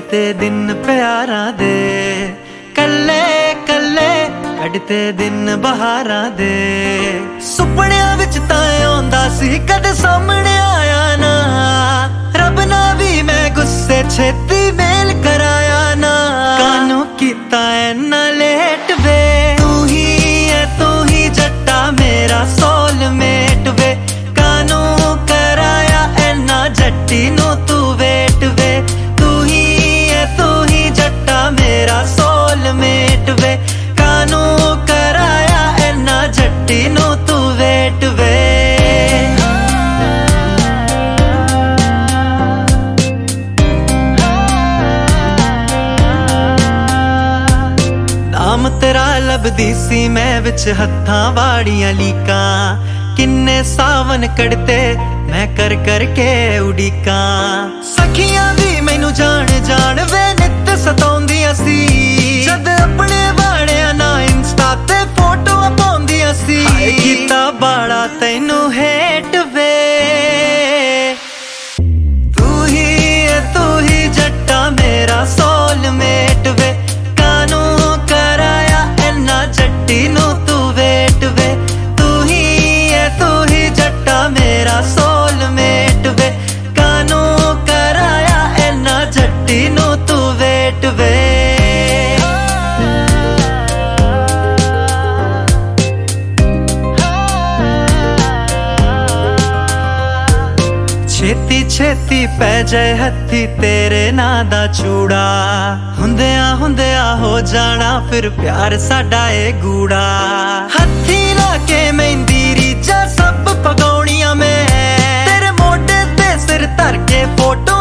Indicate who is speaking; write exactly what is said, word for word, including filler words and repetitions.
Speaker 1: कटते दिन प्यारां दे, कल्ले कल्ले कटते दिन बहारां दे। सुपनियां विच तां आउंदा सी कदे सामने आया ना, रब ना भी मैं गुस्से छेती मेल कराया ना। कानू कीता ऐना लेट वे, तू ही है तू ही जट्टा मेरा सोलमेट वे। कानू कराया ऐना जट्टी नू तू वेट वे, तू ही है तू ही जट्टा मेरा सोलमेट वे। कानू कराया ऐना जट्टी नू तू वेट वे। नाम तेरा लभदी सी मैं विच हत्थां वाड़ियां लीकां, किन्ने सावन कड़ते मैं कर कर के उड़ीकां। सखियां भी मैनू जान जान वे नित सताउंदियां सी, जद अपने वाड़ियां ना इंस्टा ते फोटो पाउंदियां सी। हाय कीता बाड़ा तैनू हेट वे, तू ही है तू ही जट्टा मेरा सोलमेट वे। कानू कराया ऐना जट्टी नू तू वेट वे, तू ही है तू ही जट्टा मेरा सोलमेट वे। कानू कराया ऐना जट्टी नू तू वेट वे। छेती छेती पै जाए हत्थी तेरे नां दा चूड़ा, हुंदिया हुंदिया हो जाना फिर प्यार साडा ए गूड़ा। हत्थी लाके मेहंदी रीझां सब पगाउणियां मैं, तेरे मोढे ते सिर धर के फोटो